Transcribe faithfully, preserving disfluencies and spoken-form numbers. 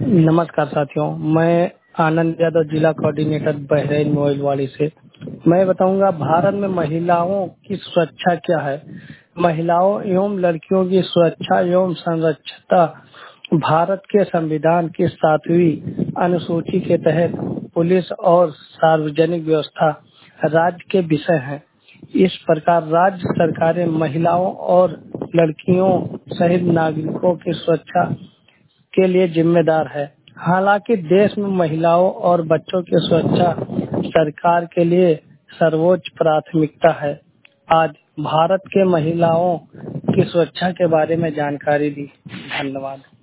नमस्कार साथियों, मैं आनंद यादव, जिला कोऑर्डिनेटर बहरैन मोइलवाड़ी से। मैं बताऊंगा भारत में महिलाओं की सुरक्षा क्या है। महिलाओं एवं लड़कियों की सुरक्षा एवं संरक्षता भारत के संविधान की सातवीं अनुसूची के तहत पुलिस और सार्वजनिक व्यवस्था राज्य के विषय है। इस प्रकार राज्य सरकारें महिलाओं और लड़कियों सहित नागरिकों की सुरक्षा के लिए जिम्मेदार है। हालांकि देश में महिलाओं और बच्चों की सुरक्षा सरकार के लिए सर्वोच्च प्राथमिकता है। आज भारत के महिलाओं की सुरक्षा के बारे में जानकारी दी। धन्यवाद।